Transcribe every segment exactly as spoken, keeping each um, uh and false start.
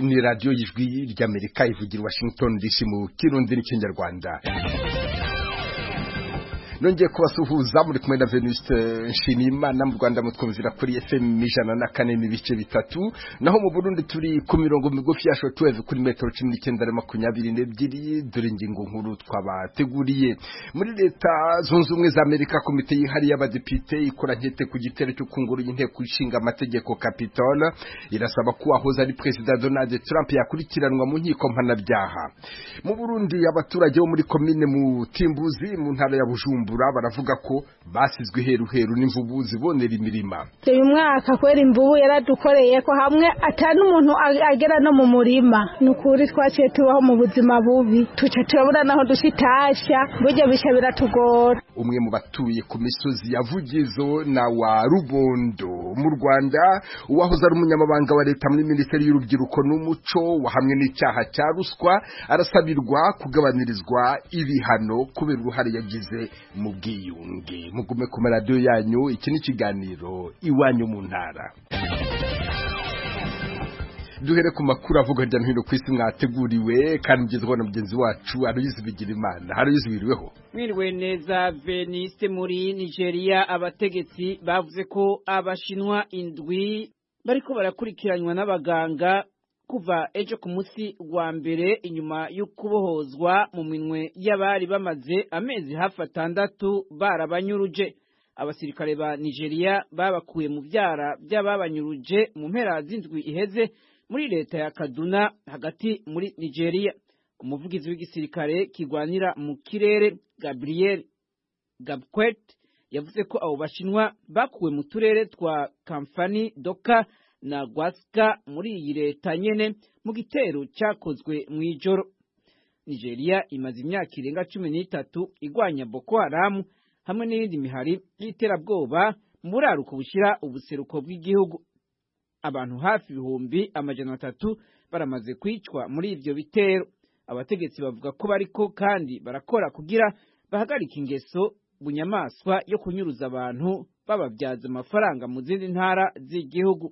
ni radio y'ijwi ry'Amerika ivugira Washington D C mu Kirundi n'Ikinyarwanda. Nongeye kubasuhuza muri kumwe na Venuste Nshimiyimana mu Rwanda mutwumvira kuri F M ijana na kane n'ibice bitatu, naho mu Burundi turi ku mirongo migufi ya shortwave kuri metero cumi n'icyenda na makumyabiri n'ebyiri. Dore ingingo nkuru twabateguriye. Muri leta zunze ubumwe za Amerika, komite yihariye y'abadepite ikora nkete ku gitero cyo kungura inteko ishinga amategeko Capitol irasaba ko wahoze ari President Donald Trump yakurikiranwa mu nkiko mpanabyaha. Mu Burundi abaturage bo muri komine mu Timbuzi mu ntara ya Bujumbura baravuga ko basizwe heru heru n'imvubu zibonera imirima. Uyu mwaka kwera imvubu yaradukoreye ko hamwe atanu umuntu agera no mu murima, nukuri twaciye tubaho mu buzima bubi, tuca turabura naho dushitasha, buryo bisha biratugora. Umwe mu batuye ku misozi ya Vugizo na wa Rubondo mu Rwanda, uwahoze ari umunyamabanga wa leta muri Minisiteri y'Urubyiruko n'Umuco wahamwe n'icyaha cya ruswa arasabirwa kugabanirizwa ibihano kubera uruhare yagize mu bwiyunge. Mugume ku radio yanyu, iki ni kiganiro Iwanyu mu Ntara. Duhere ku makuru avuga hirya no hino ku isi mwateguriwe kandi mugezweho na mugenzi wacu Aloyizi Bigirimana. Aloyizi, wiriweho? Mwiriwe neza Veniste. Muri Nigeria abategetsi bavuze ko abashinwa indwi bariko barakurikiranywa n'abaganga kuva ejo ku munsi wa mbere inyuma y'ukubohozwa mu minwe y'abari bamaze amezi hafi atandatu barabanyuruje. Abasirikare ba Nigeria babakuye mu vyara by'ababanyuruje mu mpera z'indwi iheze muri leta ya Kaduna hagati muri Nigeria. Umuvugizi w'igisirikare kigwanira mu kirere Gabriel Gabkwet yavuze ko abo bashinwa bakuwe mu turere twa Kamfani, Doka na Gwaska muri iyi leta nyene mu gitero cyakozwe mu ijoro. Nigeria imaze imyaka irenga cumi n'itatu igwanya Boko Haram hamwe n'iyindi mihari y'iterabwoba mu buraruko bushira ubuseruko bw'igihugu. Abantu hafi ibihumbi amajana atatu baramaze kwicwa muri ivyo bitero. Abategetsi bavuga ko bariko kandi barakora kugira bahagarika ingeso bunyamaswa yo kunyuruza abantu bababyaza amafaranga mu zindi ntara z'igihugu.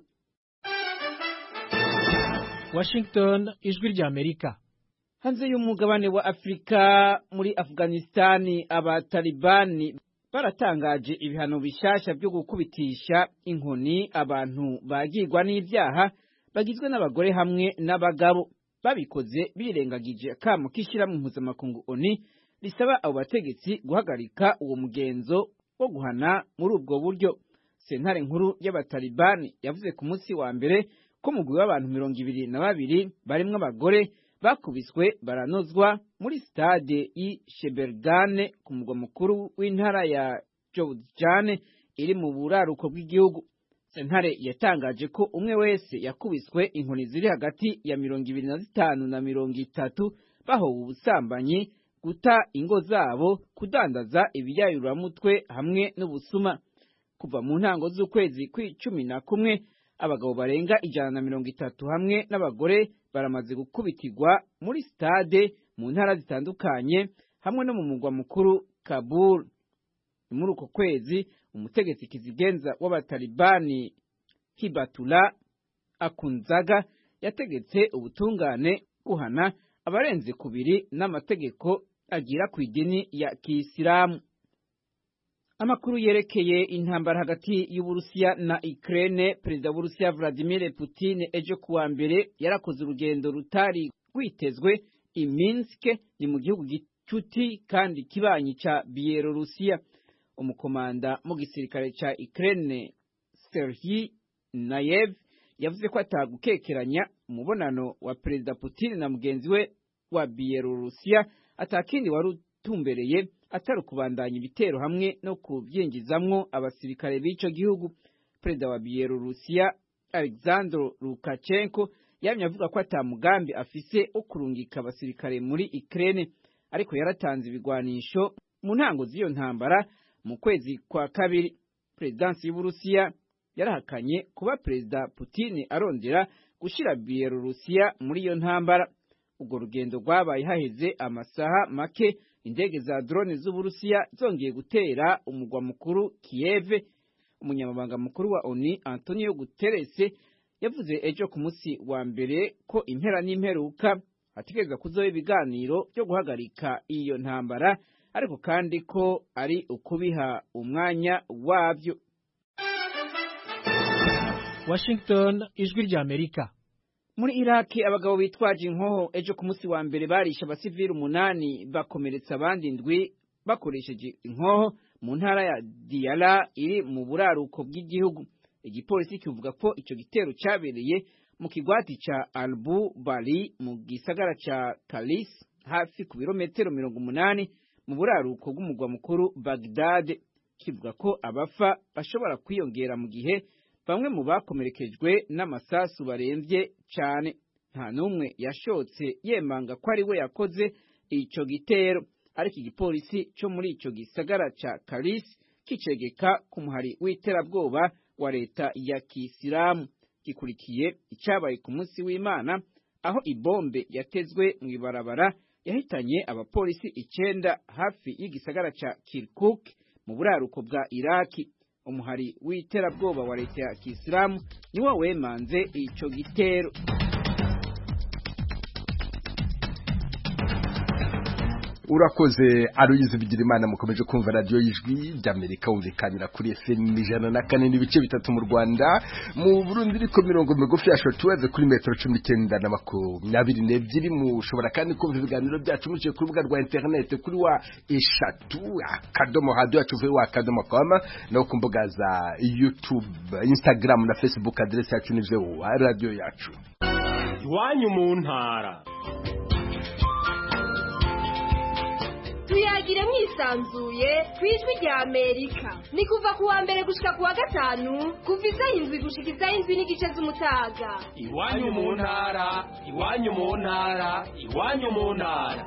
Washington, ijwi rya Amerika. Hanze y'umugabane wa Afrika, muri Afghanistan abatalibani baratangaje ibihano bishasha byo gukubitisha inkoni abantu bagirwa n'ivyaha bagizwe n'abagore hamwe n'abagabo. Babikoze birengagije akamo k'ishirahamwe mpuzamakungu O N U risaba abo bategetsi guhagarika uwo mugenzo wo guhana muri ubwo buryo. Sentare nkuru y'abatalibani yavuze ku munsi wa mbere ko mugwi w'abantu mirongo ibiri na babiri barimwo abagore bakubiswe baranozwa muri stade i Shebergane ku mugwa mukuru w'intara ya Jowzjan iri mu buraruko bw'igihugu. Sentare yatangaje ko umwe wese yakubiswe inkoni ziri hagati ya mirongo ibiri na zitanu na mirongo itatu bahowe ubusambanyi, guta ingo zabo, kudandaza ibiyayuramutwe hamwe n'ubusuma. Kuva mu ntango z'ukwezi kw'icumi na kumwe abagabo barenga ijana na mirongo itatu hamwe n'abagore baramaze gukubitirwa muri stade mu ntara zitandukanye hamwe no mu mugwa mukuru Kabul. Muri uko kwezi umutegetsi kizigenza w'abatalibani Hibatullah Akunzaga yategetse ubutungane guhana abarenze kubiri n'amategeko agira ku idini ya Kiislamu. Amakuru yerekeye intambara hagati y'Uburusiya na Ukraine. Perezida w'Uburusiya Vladimir Putin ejo kuwa mbere yarakoze urugendo rutari rwitezwe i Minsk, ni mu gihugu gicuti kandi kibanyi ca Bielorusiya. Umukomanda mu gisirikare ca Ukraine Serhiy Nayev yavuze ko atagukekeranya umubonano wa Perezida Putin na mugenzi we wa Bielorusiya atakindi wari utumbereye atari kubandanya ibitero hamwe no kubyingizamwo abasirikare b'ico gihugu. Perezida wa Bielorusiya Alexander Lukashenko yamye avuga ko atamugambi afise wo kurungika abasirikare muri Ukraine, ariko yaratanze ibigwanisho mu ntango z'iyo ntambara mu kwezi kwa kabiri. Prezidansi y'Uburusiya yarahakanye kuba Perezida Putin arondera gushira Bielorusiya muri iyo ntambara. Ubwo rugendo rwabaye haheze amasaha make indege za drone z'Uburusiya zongeye gutera umugwa mukuru Kiev. Umunyamabanga mukuru wa O N U Antonio Guterres yavuze ejo ku munsi wa mbere ko impera n'imperuka hategerezwa kuzoba ibiganiro byo guhagarika iyo ntambara, ariko kandi ko ari ukubiha umwanya wabyo. Washington, ijwi rya Amerika. Muri Iraki abagabo bitwaje inkoho ejo ku munsi wa mbere barisha abasivili umunani bakomeretsa abandi ndwi bakoresheje inkoho mu ntara ya Diyala iri mu buraruko bw'igihugu. Igipolisi kivuga ko ico gitero cyabereye mu kigwati ca Albu Bali mu gisagara ca Talis hafi ku birometero mirongo umunani mu buraruko bw'umugwa mukuru Baghdad. Kivuga ko abafa bashobora kwiyongera mu gihe bamwe mu bakomerekejwe n'amasasu baremvye cyane. Nta numwe yashotse yemanga ko ari we yakoze ico gitero, ariko igipolisi cyo muri ico gisagara ca Talis kicegeka ku muhari w'iterabwoba wa leta ya Kisilamu. Gikurikiye icyabaye ku munsi w'Imana aho ibombe yatezwe mu ibarabara yahitanye abapolisi icenda hafi y'igisagara ca Kirkuk mu buraruko bwa Iraki. Umuhari w'iterabwoba wa leta ya Kisilamu niwo wemanze ico gitero. Urakoze Aloyize Bigirimana. Mukomeje kumva radio y'ijwi ry'Amerika umvikanira kuri F M ijana na kane n'ibice bitatu mu Rwanda, mu Burundi riko mirongo migufi yasho tuweze kuri metero cumi n'icyenda na makumyabiri n'ebyiri. Mushobora kandi kumva ibiganiro byacu muciye ku rubuga rwa internet kuri wa eshatu akadomo radio yacu wa akadomo com, no ku mbuga za YouTube, Instagram na Facebook. Adresse yacu ni wa radio yacu. Iwanyu mu ntara. Tuyagire mwisanzuye kwijwi rya Amerika. Ni kuva kuwa mbere gushika kuwa gatanu kuva isaha indwi gushika isaha indwi n'igice z'umutaga. Iwanyu mu ntara, iwanyu mu ntara, iwanyu mu ntara.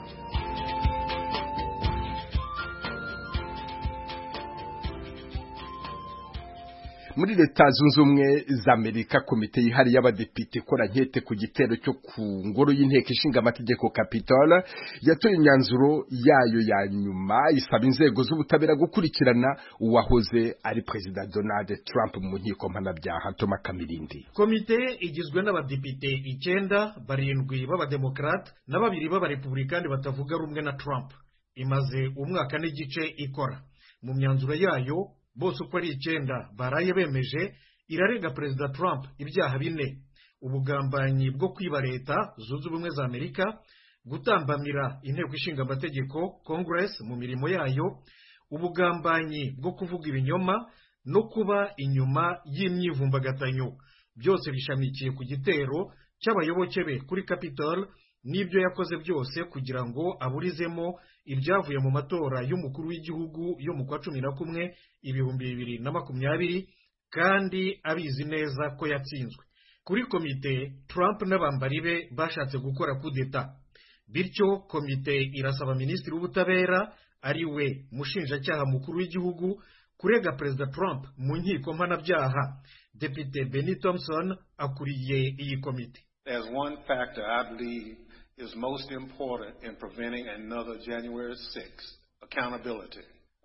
Muri leta zunze ubumwe za Amerika, komite yihariye y'abadepite ikora nkete ku gitero cyo ku ngoro y'inteko ishinga amategeko Capitol yatoye imyanzuro yayo ya nyuma isaba inzego z'ubutabera gukurikirana uwahoze ari Perezida Donald Trump mu nkiko mpanabyaha. Toma Kamirindi. Komite igizwe n'abadepite icyenda, barindwi b'abademokrate na babiri b'abarepublikani batavuga rumwe na Trump. Imaze umwaka n'igice ikora. Mu myanzuro yayo bose uko ari icyenda baraye bemeje irarega Perezida Trump ibyaha bine: ubugambanyi bwo kwiba leta zunze ubumwe za Amerika, gutambamira inteko ishinga amategeko Congress mu mirimo yayo, ubugambanyi bwo kuvuga ibinyoma no kuba inyuma y'imyivumbagatanyo. Byose bishamikiye ku gitero cy'abayoboke be kuri Capitol n'ibyo yakoze byose kugira ngo aburizemo ibyavuye mu matora y'umukuru w'igihugu yo mu kwa cumi na kumwe ibihumbi bibiri na makumyabiri, kandi abizi neza ko yatsinzwe. Kuri komite, Trump n'abambari be bashatse gukora kudeta. Bityo komite irasaba minisitiri w'ubutabera ari we mushinjacyaha mukuru w'igihugu kurega Perezida Trump mu nkiko mpanabyaha. Depite Benny Thompson akuriye iyi komite. There's one factor I believe is most important in preventing another January sixth: accountability.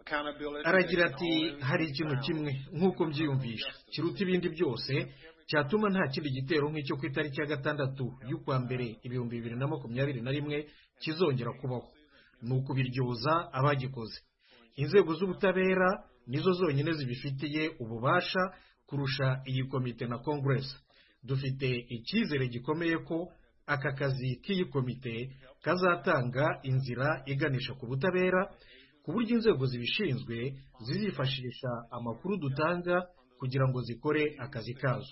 Aragira ati hari ikintu kimwe nk'uko mbyiyumvisha kiruta ibindi byose cyatuma nta kindi gitero nk'icyo ku itariki ya gatandatu y'ukwa mbere ibihumbi bibiri na makumyabiri na rimwe kizongera kubaho. Ni ukubiryoza abagikoze. Inzego z'ubutabera nizo zonyine zibifitiye ububasha kurusha iyi komite na Congress. Dufite icyizere gikomeye ko aka kazi k'iyi komite kazatanga inzira iganisha ku butabera, ku buryo inzego zibishinzwe zizifashisha amakuru dutanga kugira ngo zikore akazi kazo.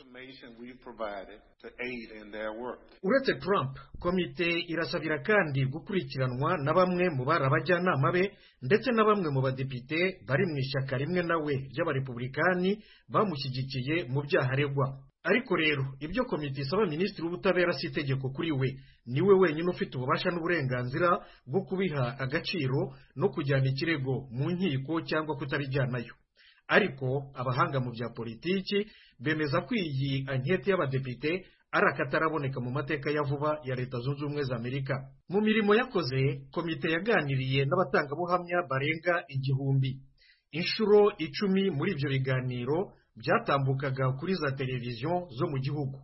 Uretse Trump, komite irasabira kandi gukurikiranwa na bamwe mu bari abajyanama be ndetse na bamwe mu badepite bari mu ishyaka rimwe nawe ry'abarepublikani bamushyigikiye mu byaha aregwa. Ariko rero ibyo komite isaba minisitiri w'ubutabera si itegeko kuri we. Niwe wenyine ufite ububasha n'uburenganzira bwo kubiha agaciro no kujyana ikirego mu nkiko cyangwa kutabijyanayo. Ariko abahanga mu bya politiki bemeza ko iyi ankete y'abadepite ari akataraboneka mu mateka ya vuba ya Leta Zunze Ubumwe za Amerika. Mu mirimo yakoze, komite yaganiriye n'abatangabuhamya barenga igihumbi. Inshuro icumi muri ibyo biganiro byatambukaga kuri za televiziyo zo mu gihugu.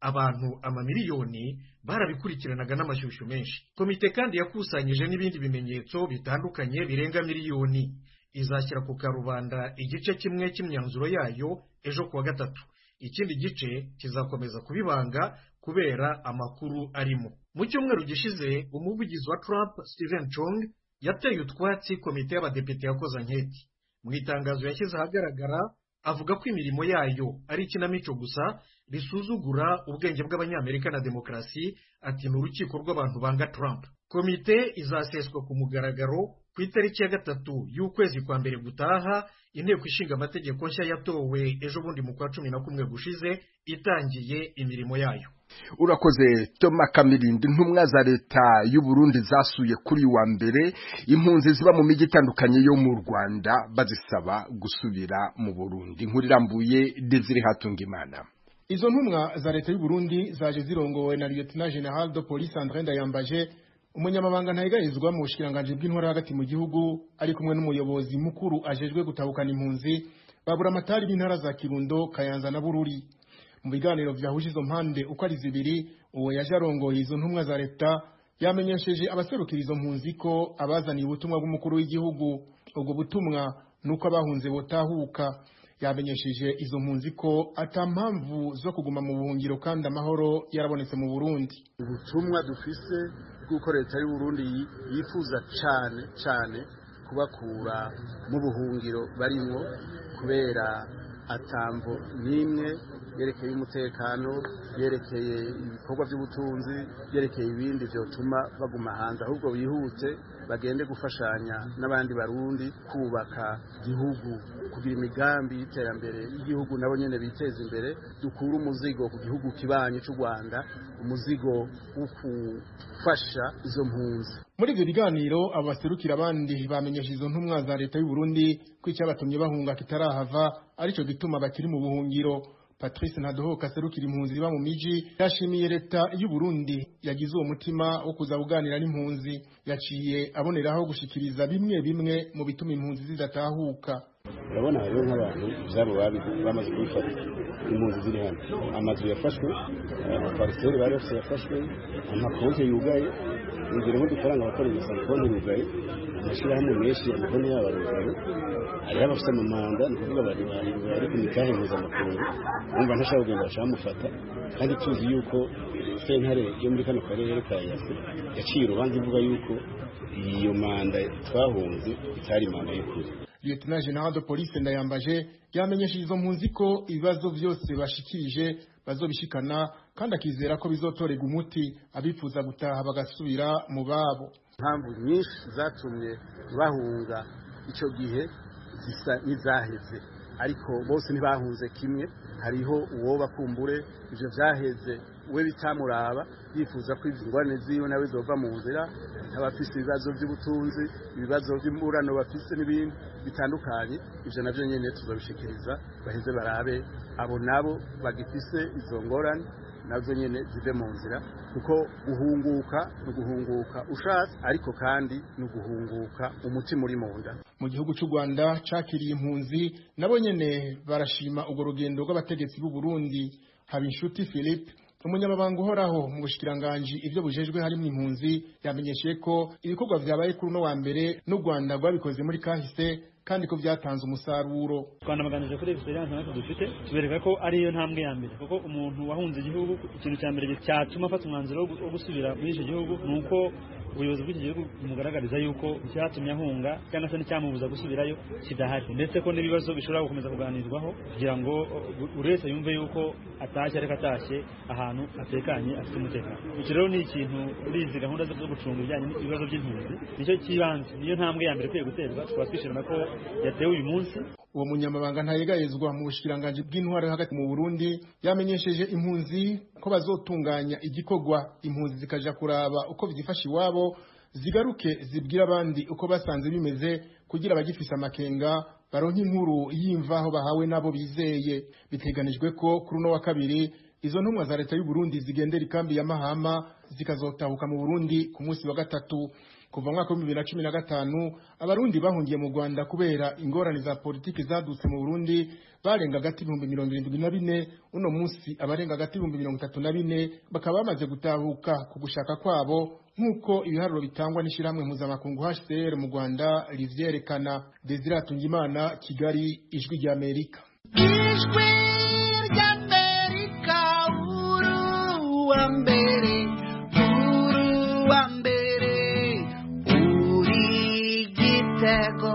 abantu amamiliyoni barabikurikiranaga n'amashyushyu menshi. Komite kandi yakusanyije n'ibindi bimenyetso bitandukanye birenga miliyoni. Izashyira ku karubanda igice kimwe cy'imyanzuro yayo ejo kuwa gatatu. Ikindi gice kizakomeza kubibanga kubera amakuru arimo. Mu cyumweru gishize umuvugizi wa Trump Stephen Chung yateye utwatsi komite y'abadepite yakoze anketi. Mu itangazo yashyize ahagaragara avuga ko imirimo yayo ari ikinamico gusa risuzugura ubwenge bw'abanyamerika na demokarasi. Ati ni urukiko rw'abantu banga Trump. Komite izaseswa ku mugaragaro ku itariki ya gatatu y'ukwezi kwa mbere gutaha. Inteko ishinga amategeko nshya yatowe ejo bundi mu kwa cumi na kumwe gushize itangiye imirimo yayo. Urakoze Toma Kamirindi. Intumwa za leta y'u Burundi zasuye kuri wa mbere impunzi ziba mu miji itandukanye yo mu Rwanda bazisaba gusubira mu Burundi. Inkuru irambuye Desire Hatungimana. Izo ntumwa za leta y'u Burundi zaje zirongowe na Lieutenant General de Police André Ndayambaje, umunyamabanga ntayigarizwa mu bushikiranganje bw'intwara hagati mu gihugu, ari kumwe n'umuyobozi mukuru ajejwe gutabukana impunzi babura amatari b'intara za Kirundo, Kayanza na Bururi. Mu biganiro vyahuje izo mpande uko ari zibiri, uwo yaje arongoye izo ntumwa za leta yamenyesheje abaserukira izo mpunzi ko abazaniye ubutumwa bw'umukuru w'igihugu. Ubwo butumwa nuko abahunze botahuka. Yamenyesheje izo mpunzi ko atampamvu zo kuguma mu buhungiro kandi amahoro yarabonetse mu Burundi. Ubutumwa dufise bw'uko leta y'u Burundi yifuza cyane cyane kubakura mu buhungiro barimwo kubera atambo nimwe yerekeye umutekano, yerekeye ibikorwa by'ubutunzi, yerekeye ibindi byotuma baguma hanze, ahubwo bihute bagende gufashanya n'abandi barundi kubaka igihugu, kugira imigambi y'iterambere y'igihugu, nabo nyene biteza imbere. Dukura umuzigo ku gihugu kibanye cy'u Rwanda, umuzigo wo kufasha izo mpunzi. Muri ibyo biganiro abaserukira abandi bamenyesha izo ntumwa za leta y'u Burundi ko icyabatumye bahunga kitarahava arico gituma bakiri mu buhungiro. Patrice Ntadohoka aserukira impunzi ziba mu miji yashimiye leta y'u Burundi yagize uwo mutima wo kuza kuganira n'impunzi. Yaciye aboneraho gushikiriza bimwe bimwe mu bituma impunzi zidatahuka. Urabona rero nk'abantu byabo bamaze kubifata, impunzi ziri hano, amazu yafashwe, amapariseri bari bafite yafashwe, amakonti yugaye, ingero nk'udufaranga bakoresha konti yugaye, amashyirahamwe menshi amakonti yabo arugaye, hariho abafite amamanda, ni ukuvuga bari bari ku mikahe mpuzamakungu, bumva ntashaka kugenda bacamufata, kandi tuzi yuko sentare yo muri kano karere ka Yase yaciye urubanza ivuga yuko iyo manda twahunze itari manda y'ukuri. Lieutenant General de Police Ndayambaje yamenyesheje izo mpunzi ko ibibazo byose bashikirije bazobishikana kandi akizera ko bizotorega umuti abifuza gutaha bagasubira mu babo. Impamvu nyinshi zatumye bahunga ico gihe zisa n'izaheze, ariko bose ntibahunze kimwe. Hariho uwo bakumbure ivyo vyaheze we bitamuraba yifuza ko ingwane ziyo nawe zova mu nzira, abafise ibibazo by'ubutunzi, ibibazo by'imburano bafise n'ibindi bitandukanye. Ivyo navyo nyene tuzobishikiriza baheze barabe abo nabo bagifise izo ngorane nazo nyene zive mu nzira, kuko guhunguka no guhunguka ushatse, ariko kandi no guhunguka umutima uri mu nda. Mu gihugu cy'u Rwanda cakiriye impunzi nabo nyene barashima ugo rugendo rw'abategetsi b'u Burundi. Habinshuti Philippe, umunyamabanga uhoraho mu bushikiranganje ivyo bujejwe harimo impunzi, yamenyesheje ko ibikorwa vyabaye kuri no wa mbere n'u Rwanda rwabikoze muri kahise kandi ko byatanze umusaruro. Rwanda maganije kuri experience natwe dufite tubereka ko ari yo ntambwe ya mbere, kuko umuntu wahunze igihugu ikintu cya mbere cyatuma afata umwanzuro wo gusubira muri icyo gihugu nuko ubuyobozi bw'iki gihugu bumugaragariza yuko icyatumye ahunga cyangwa se n'icyamubuza gusubirayo kidahari, ndetse ko n'ibibazo bishobora gukomeza kuganirwaho kugira ngo buri wese yumve yuko atashye ariko atashye ahantu atekanye afite umutekano. Iki rero ni ikintu urizi gahunda zo gucunga ibijyanye n'ibibazo by'impunzi nicyo kibanze, niyo ntambwe ya mbere kwiye guterwa. Tukaba twishimira ko yatewe uyu munsi. Uwo munyamabanga ntayegayezwa mu bushikiranganje bw'intwaro hagati mu Burundi yamenyesheje impunzi ko bazotunganya igikorwa impunzi zikaja kuraba uko bizifasha iwabo, zigaruke zibwira abandi uko basanze bimeze kugira abagifisa amakenga baronke inkuru yimvaho bahawe nabo bizeye. Biteganijwe ko kuri no wa kabiri izo ntumwa za leta y'u Burundi zigendera ikambi ya Mahama zikazotahuka mu Burundi ku munsi wa gatatu. kuva mu mwaka wa bibiri na cumi na gatanu abarundi bahungiye mu Rwanda kubera ingorane za politiki zadutse mu Burundi barenga gati ibihumbi mirongo irindwi na bine. Uno munsi abarenga gati ibihumbi mirongo itatu na bine bakaba bamaze gutahuka ku gushaka kwabo nk'uko ibiharuro bitangwa n'ishyirahamwe mpuzamakungu H C R mu Rwanda rivyerekana. Desire Atungimana, Kigali, Ijwi rya Amerika. Ijwi rya Amerika, uru wa mbere, uru wa mbere, uri Gitego.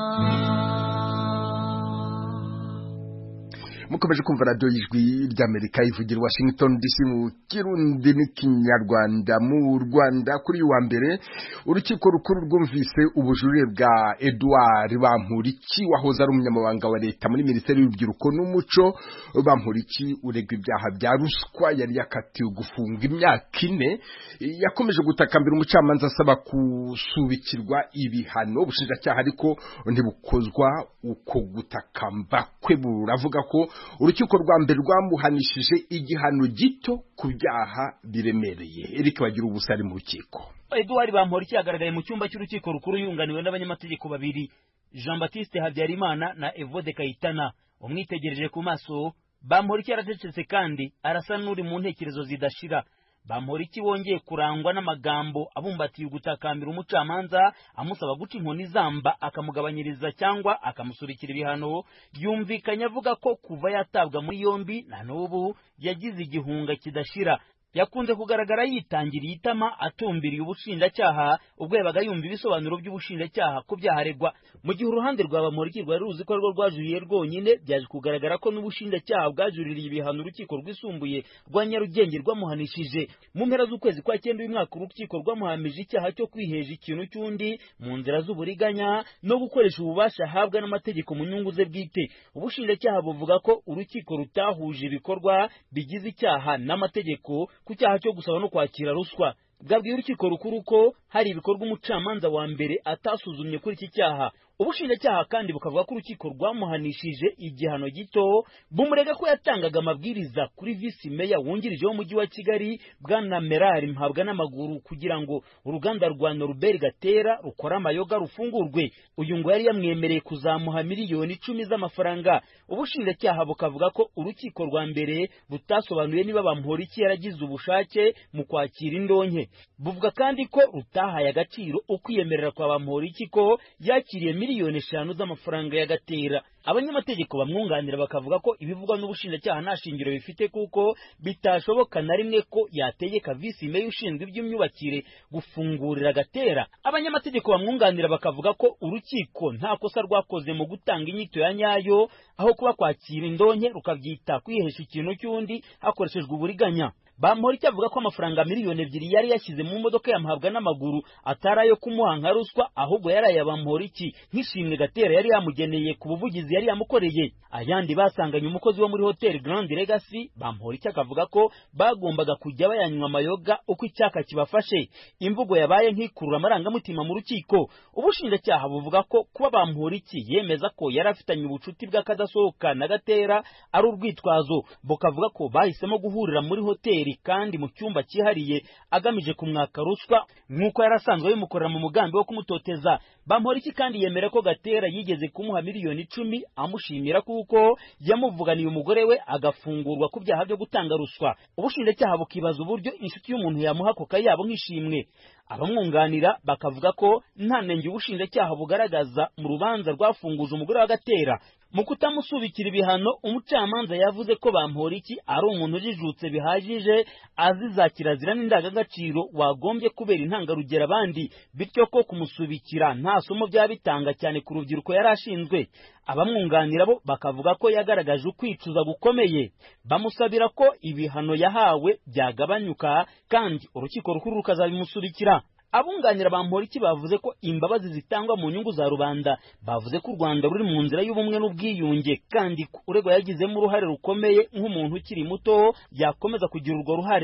mukomeje kumva radio y'Ijwi ry'Amerika ivugira Washington D C mu Kirundi n'ikinyarwanda. Mu Rwanda kuri wa mbere urukiko rukuru rwumvise ubujurire bwa Edouard Bamporiki wahoze ari umunyamabanga wa leta muri Minisiteri y'Urubyiruko n'Umuco. Bamporiki uregwa ibyaha bya ruswa, yari yakatiwe gufunga imyaka ine. Yakomeje gutakambira umucamanza asaba kusubikirwa ibihano. Ubushinjacyaha ariko ntibukozwa uko gutakamba kwe, buravuga ko urukiko rwa mbere rwamuhanishije igihano gito ku byaha biremereye. Eric Bagira ubusari mu rukiko. Edouard Bamporiki yagaragaye mu cyumba cy'urukiko rukuru yunganiwe n'abanyamategeko babiri, Jean Baptiste Habyarimana na Evode Kayitana. Umwitegereje ku maso, Bamporiki yaracecetse kandi arasa n'uri mu ntekerezo zidashira. Bamporiki wongeye kurangwa n'amagambo abumbatiye ugutakambira umucamanza amusaba guca inkoni zamba akamugabanyiriza cyangwa akamusurikira ibihano. Yumvikanye avuga ko kuva yatabwa muri yombi na n'ubu yagize igihunga kidashira. Yakunze kugaragara yitangiriye itama atumbiriye ubushinjacyaha ubwo yabaga yumva ibisobanuro by'ubushinjacyaha ku byaharegwa. Mu gihe uruhande rwa Bamporiki rwari ruzi ko rwo rwajuriye rwonyine, byaje kugaragara ko n'ubushinjacyaha bwajuririye ibihano urukiko rwisumbuye rwa Nyarugenge rwamuhanishije. Mu mpera z'ukwezi kwa cyenda uyu mwaka urukiko rwamuhamije icyaha cyo kwiheje ikintu cy'undi mu nzira z'uburiganya no gukoresha ububasha ahabwa n'amategeko mu nyungu ze bwite. Ubushinjacyaha buvuga ko urukiko rutahuje ibikorwa bigize icyaha n'amategeko ku cyaha cyo gusaba no kwakira ruswa. Bwabwiye urukiko rukuru ko hari ibikorwa umucamanza wa mbere atasuzumye kuri iki cyaha. Ubushinjacyaha kandi bukavuga ko urukiko rwamuhanishije igihano gito, bumurega ko yatangaga amabwiriza kuri visi meya wungirije w'umujyi wa Kigali Bwana Merari Mpabwa n'amaguru kugira ngo uruganda rwa Norbert Gatera rukora amayoga rufungurwe. Uyu ngo yari yamwemereye kuzamuha miliyoni icumi z'amafaranga. Ubushinjacyaha bukavuga ko urukiko rwa mbere butasobanuye niba Bamporiki yaragize ubushake mu kwakira indonke. Buvuga kandi ko rutahaye agaciro ukwiyemerera kwa Bamporiki ko yakiriye miliyoni eshanu z'amafaranga ya Gatera. Abanyamategeko bamwunganira bakavuga ko ibivugwa n'ubushinjacyaha nta shingiro bifite kuko bitashoboka na rimwe ko yategeka visi meya ushinzwe iby'imyubakire gufungurira Gatera. Abanyamategeko bamwunganira bakavuga ko urukiko nta kosa rwakoze mu gutanga inyito ya nyayo, aho kuba kwakira indonke rukabyita kwihesha ikintu cy'undi hakoreshejwe uburiganya. Bamporiki avuga ko amafaranga miliyoni ebyiri yari yashyize mu modoka ya Mpabwa n'amaguru atari ayo kumuha nka ruswa, ahubwo yari aya Bamporiki nk'ishimwe Gatera yari yamugeneye ku buvugizi yari yamukoreye. Ayandi basanganye umukozi wo muri Hotel Grand Legacy. Bamporiki akavuga ko bagombaga kujya bayanywa amayoga uko icyaka kibafashe. Imvugo yabaye nk'ikurura amarangamutima mu rukiko. Ubushinjacyaha buvuga ko kuba Bamporiki yemeza ko yari afitanye ubucuti bw'akadasohoka na Gatera ari urwitwazo. Bukavuga ko bahisemo guhurira muri hoteli kandi mu cyumba cyihariye agamije kumwaka ruswa nk'uko yarasanzwe bimukorera mu mugambi wo kumutoteza. Bamporiki kandi yemera ko Gatera yigeze kumuha miliyoni icumi amushimira kuko yamuvuganiye umugore we agafungurwa ku byaha byo gutanga ruswa. Ubushinjacyaha bukibaza uburyo inshuti y'umuntu yamuha ako kayabo nk'ishimwe. Abamwunganira bakavuga ko nta nenge ubushinjacyaha bugaragaza mu rubanza rwafunguje umugore wa Gatera. Mu kutamusubikira ibihano, umucamanza yavuze ko Bamporiki ari umuntu ujijutse bihagije, aziza kirazira n'indangagaciro wagombye kubera intangarugero abandi, bityo ko kumusubikira nta somo byaba bitanga cyane ku rubyiruko yari ashinzwe. Abamwunganira bo bakavuga ko yagaragaje ukwicuza gukomeye. Bamusabira ko ibihano yahawe byagabanyuka kandi urukiko rukuru rukazabimusubikira. Abunganira Bamporiki bavuze ko imbabazi zitangwa mu nyungu za rubanda. Bavuze ko u Rwanda ruri mu nzira y'ubumwe n'ubwiyunge kandi uregwa yagizemo uruhare rukomeye nk'umuntu ukiri muto yakomeza kugira urwo ruhare.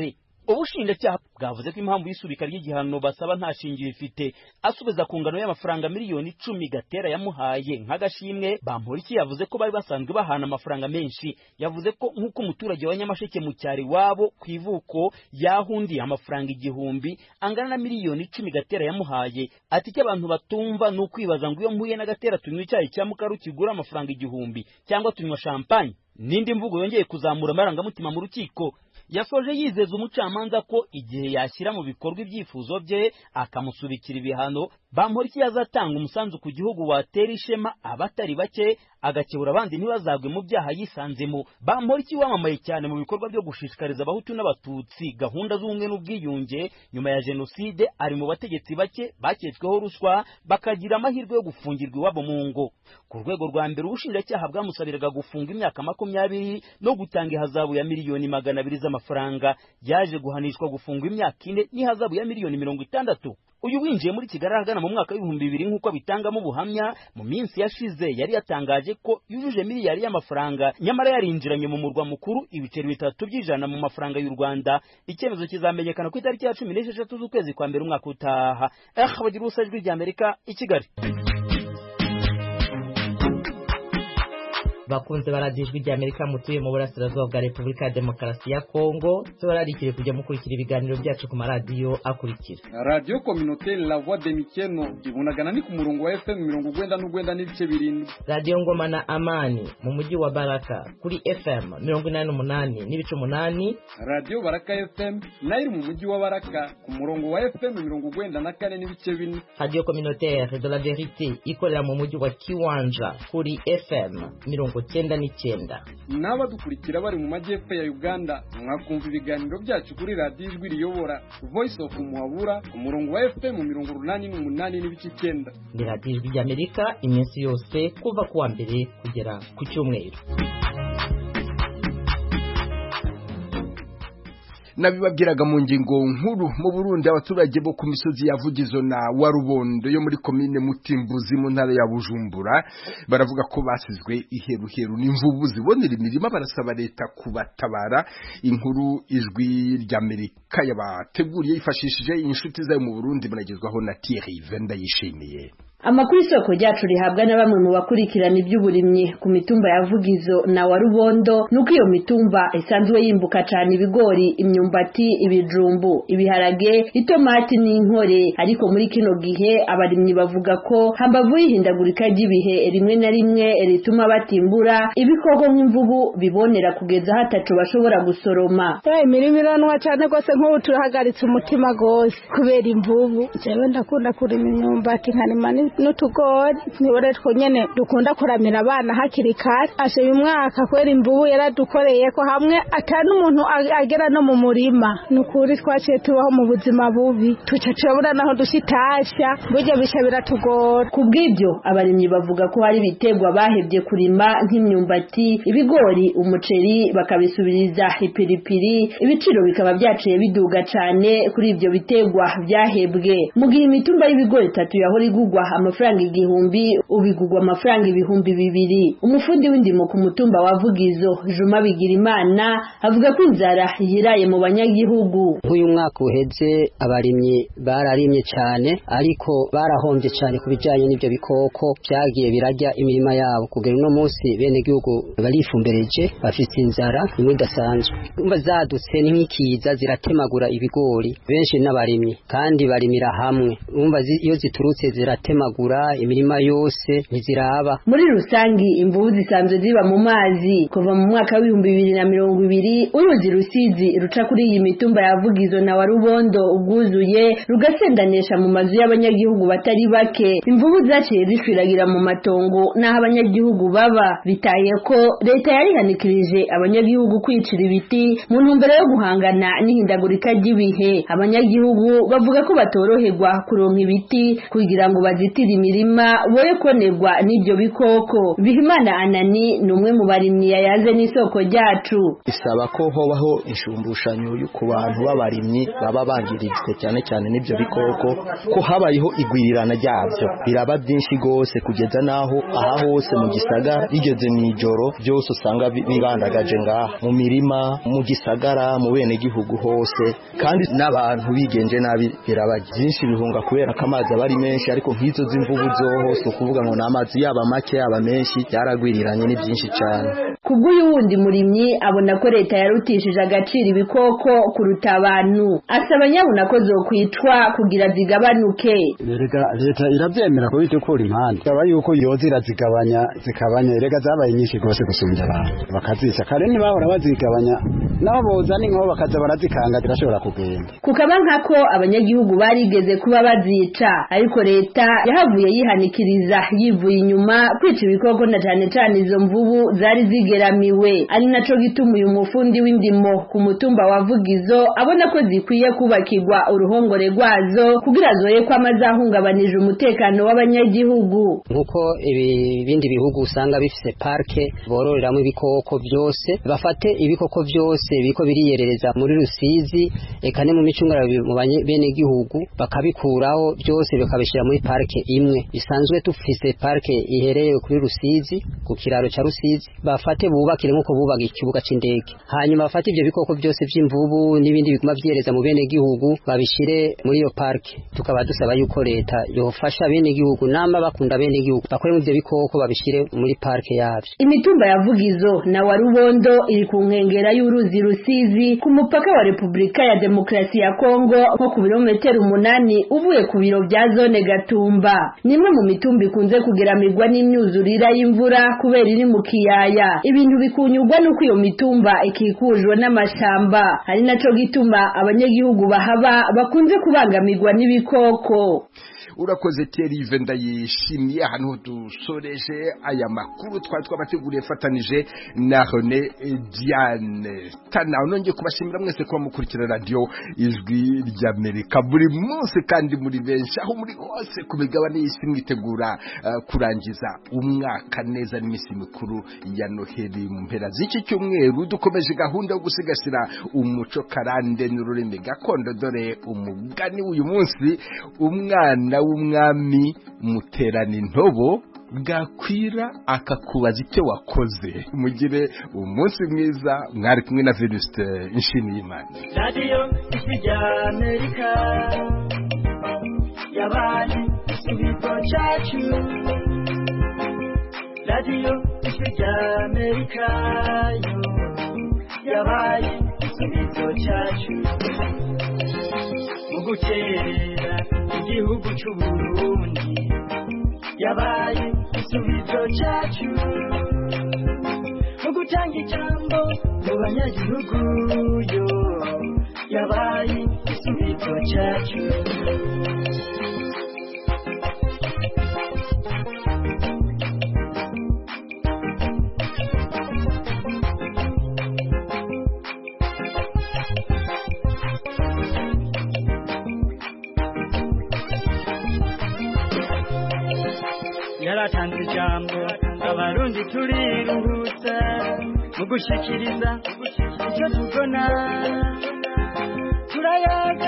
ubushinjacyaha bwavuze ko impamvu y'isubika ry'igihano basaba nta shingiro ifite. Asubiza ku ngano y'amafaranga miliyoni icumi Gatera yamuhaye nk'agashimwe, Bamporiki yavuze ko bari basanzwe bahana amafaranga menshi. Yavuze ko nk'uko umuturage wa Nyamasheke mu cyari wabo ku ivuko yahundiye amafaranga igihumbi angana na miliyoni icumi Gatera yamuhaye. Ati icyo abantu batumva ni ukwibaza ngo iyo mpuye na Gatera tunywa icyayi cya Mukaru kigura amafaranga igihumbi cyangwa tunywa champagne. Nindi mvugo yongeye kuzamura amarangamutima mu rukiko. Yasoje yizeza umucamanza ko igihe yashyira mu bikorwa ibyifuzo bye akamusubikira ibihano, Bamporiki yazatanga umusanzu ku gihugu watera ishema abatari bake, agakebura abandi ntibazagwe mu byaha yisanzemo. Bamporiki wamamaye cyane mu bikorwa byo gushishikariza abahutu n'abatutsi gahunda z'ubumwe n'ubwiyunge nyuma ya jenoside, ari mu bategetsi bake baketsweho ruswa bakagira amahirwe yo gufungirwa iwabo mu ngo. Ku rwego rwa mbere ubushinjacyaha bwamusabiraga gufunga imyaka makumyabiri no gutanga ihazabu ya miliyoni magana abiri z'amafaranga. Yaje guhanishwa gufungwa imyaka ine n'ihazabu ya miliyoni mirongo itandatu. Uyu winjiye muri Kigali ahagana mu mwaka w'ibihumbi bibiri nk'uko bitangamo ubuhamya. Mu minsi yashize yari yatangaje ko yujuje miliyari y'amafaranga, nyamara yarinjiranye mu murwa mukuru ibiceri bitatu by'ijana mu mafaranga y'u Rwanda. Icyemezo kizamenyekana ku itariki ya cumi n'esheshatu z'ukwezi kwa mbere umwaka utaha. Eh, bagira ubusajwi ry'Amerika i Kigali. bakunze baradijwe rya Amerika mutuye mu burasirazuba bwa Repubulika ya Demokarasi ya Kongo, tubararikire kujya mukurikira ibiganiro byacu ku maradiyo akurikira: Radio Communautaire La Voix de Mikeno ibunagana ni ku murongo wa F M mirongo ugwenda n'ugwenda n'ibice birindwi. Radio Ngoma na Amani mu mujyi wa Baraka kuri F M mirongo inani n'umunani n'ibice umunani. Radio Baraka F M nayo mu mujyi wa Baraka ku murongo wa F M mirongo ugwenda na kane n'ibice bine. Radio Communautaire de la Vérité ikorera mu mujyi wa Kiwanja kuri F M mirongo cyenda n'icyenda. Naba dukurikira bari mu majyepfo ya Uganda mwakumva ibiganiro byacu kuri Radio Ijwi Riyobora Voice of Muhabura ku murongo wa F M mirongo urunani n'umunani n'ibice icyenda. Ni Radio Ijwi ry'Amerika iminsi yose kuva kuwa mbere kugera ku cyumweru. Nabibabwiraga mu ngingo nkuru, mu Burundi abaturage bo ku misozi ya Vugizo na Warubondo yo muri komine Mutimbuzi mu ntara ya Bujumbura baravuga ko basizwe iheruheru n'imvubu zibonera imirima, barasaba leta kubatabara. Inkuru Ijwi ry'Amerika yabateguriye yifashishije inshuti zayo mu Burundi banagezwaho na Thierry Venda yishimiye. Amakuru isoko ryacu rihabwa na bamwe mu bakurikirana iby'uburimyi ku mitumba ya Vugizo na Warubondo nuko iyo mitumba isanzwe yimbuka cyane ibigori, imyumbati, ibijumbu, ibiharage, itomati n'inkore. Ariko muri kino gihe abarimyi bavuga ko hambavu y'ihindagurika ry'ibihe rimwe na rimwe rituma batimbura ibikoko nk'imvubu bibonera kugeza hatacu bashobora gusoroma. Imirimo iranwa cyane rwose nk'ubu turahagaritse umutima gose kubera imvubu. Jewe ndakunda kurima imyumbati nkanimani n'utugori, nibore twonyene dukunda kuramira abana hakiri kare. Ashe uyu mwaka kwera imvubu yaradukoreye ko hamwe atari umuntu agera no mu murima. Nukuri twaciye tubaho mu buzima bubi, tuca turabura naho dushitasha, burya bisha biratugora. Kubw'ibyo abarimyi bavuga ko hari bitegwa bahebye kurima nk'imyumbati, ibigori, umuceri bakabisubiriza ipiripiri, ibiciro bikaba byaciye biduga cyane kuri ibyo bitegwa byahebwe. Mu gihe imitumba y'ibigori itatu yahora igugwa amafaranga igihumbi ubigugwa amafaranga ibihumbi bibiri. Umufundi w'indimo ku mutumba wa Vugizo Juma Bigirimana avuga ko inzara yiraye mu banyagihugu. Uyu mwaka uheze abarimyi bararimye cyane, ariko barahombye cyane kubijanye n'ibyo bikoko byagiye birajya imirima yabo. Kugera no munsi bene gihugu barifumbereje, bafite inzara imwe idasanzwe. Umba zadutse n'inkikiza ziratemagura ibigori, benshi n'abarimyi kandi barimira hamwe. Umba iyo ziturutse ziratemagura imirima yose ntiziraba. Muri rusangi imvubu zisanzwe ziba mu mazi kuva mu mwaka w'ibihumbi bibiri na mirongo ibiri. Uruzi Rusizi ruca kuri iyi mitumba ya Vugizo na Warubondo ubwuzuye rugasendanisha mu mazu y'abanyagihugu batari bake. Imvubu zaciye zishwiragira mu matongo n'aho abanyagihugu baba, bitaye ko leta yarihanikirije abanyagihugu kwicira ibiti mu ntumbero yo guhangana n'ihindagurika ry'ibihe. Abanyagihugu bavuga ko batoroherwa kuronka ibiti kugira ngo bazite bazitira imirima boye konerwa n'ibyo bikoko. Bihimana Anani ni umwe mu barimyi yayaze n'isoko ryacu. Isaba ko hobaho inshumbushanyo ku bantu b'abarimyi baba bangirijwe cyane cyane n'ibyo bikoko, ko habayeho igwirirana ryabyo biraba byinshi gose kugeza naho aha hose mu gisagara rigeze mw'ijoro byose usanga bibandagaje ngaha mu mirima mu gisagara mu bene gihugu hose, kandi n'abantu bigenje nabi biraba byinshi bihunga kubera ko amazi abari menshi, ariko nk'izo z'imvubu zo hose ukuvuga ngo n'amazi yaba make yaba menshi byaragwiriranye ni byinshi cyane. Kubw'uyu wundi murimyi abona ko leta yarutishije agaciro ibikoko kuruta abantu, asaba nyabuna ko zokwicwa kugira zigabanuke. Leta irabyemera ko bitukura impande aba yuko yozira zigabanya zikabanya erega zabaye nyinshi gose gusumbya abantu bakazica kare ntibahora bazigabanya nabo boza n'inko bakaza barazikanga zirashobora kugenda. Kukaba nkako abanyagihugu barigeze kuba bazica, ariko leta yahavuye yihanikiriza yivuye inyuma kwica ibikoko na cyane cyane izo mvubu zari zigeramiwe. Ari naco gituma uyu mufundi w'indimo ku mutumba wa Vugizo abona ko zikwiye kubakirwa uruhongore rwazo kugira zoye ko amazahungabanije umutekano w'abanyagihugu. Nkuko ibindi bihugu usanga bifise parke bororeramo ibikoko byose, bafate ibikoko byose biko biriyerereza muri Rusizi eka ne mu micungara mu bene gihugu bakabikuraho byose bakabishira muri parke imwe. Bisanzwe tufise parke ihereye kuri Rusizi ku kiraro ca Rusizi, bafate bubakire nkuko bubaga ikibuga c'indege, hanyuma bafate ibyo bikoko byose by'imvubu n'ibindi biguma byereza mu bene gihugu babishire muri iyo parke. Tukaba dusaba yuko leta yofasha bene gihugu nama bakunda bene gihugu bakore mu byo bikoko babishire muri parke yabyo. Imitumba ya Vugizo na wa Rubondo iri ku nkengera y'uruzi Rusizi ku mupaka wa Republika ya Demokrasi ya Kongo nko ku birometero umunani uvuye ku biro bya zone Gatumba. Nimwe mu mitumba ikunze kugeramirwa n'imyuzurira y'imvura kubera iri mu kiyaya. Ibintu bikunyurwa nuko iyo mitumba ikikujwe n'amashamba, hari naco gituma abanyagihugu bahaba bakunze kubangamirwa n'ibikoko. Urakoze Thierry Venda yishimiye hano dusoreje aya makuru twari twabateguriye fatanije na René Diane Tana. Nonge kubashimira mwese kuba mukurikira radio Ijwi ry'Amerika buri munsi kandi muri benshi aho muri hose ku migabane y'isi mwitegura uh, kurangiza umwaka neza n'imisi mikuru ya Noheli mu mpera z'iki cyumweru. Dukomeje gahunda yo gusigasira umuco karande n'ururimi gakondo, dore umugani uyu munsi umwana w'umwami muterana intobo bwakwira akakubaza icyo wakoze. Mugire umunsi mwiza, mwari kumwe na Venuste Nshimiyimana. Radio Ijwi ry'Amerika yabaye igisubizo cyacu. Radio Ijwi ry'Amerika yo yabaye igisubizo cyacu. Mu gukerera igihugu cy'u Burundi yabaye igisubizo cyacu. Mu gutanga ijambo mu banyagihugu yo yabaye igisubizo cyacu. Yaratanze ijambo abarundi turiruhutsa mu gushikiriza icyo tubona, turayaga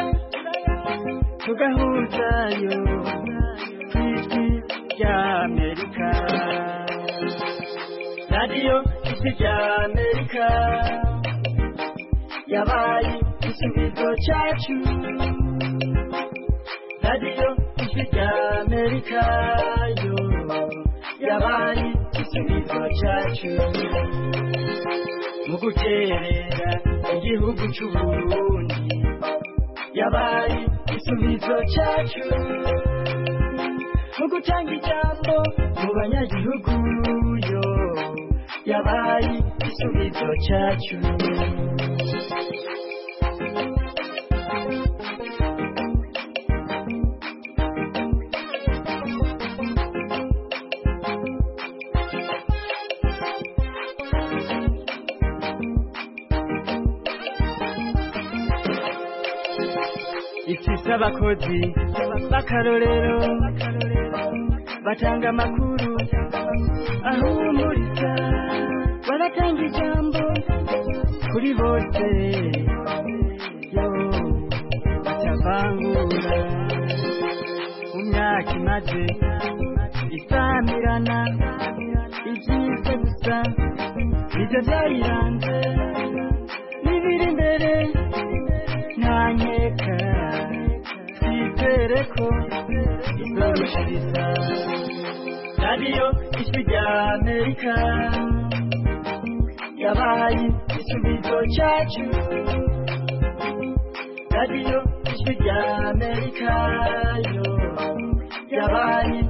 tugahuzayo kw'Ijwi ry'Amerika. Radio Ijwi ry'Amerika yabaye igisubizo cyacu. Radio Ijwi ry'Amerika yo yabaye igisubizo cyacu. Mu guterera igihugu cy'u Burundi yabaye igisubizo cyacu. Mu gutanga ijambo mu banyagihugu yo yabaye igisubizo cyacu. Ifise abakozi b'akarorero batanga amakuru ahumuriza baratanga ijambo kuri bose yo batavangura mu myaka imaze isamirana ibyiza gusa ibyo byayiranze n'ibiri imbere nta nkeka twizere ko izorushiriza radiyo ijwi rya amerika yabaye igisubizo cyacu radiyo ijwi rya amerika yo yabaye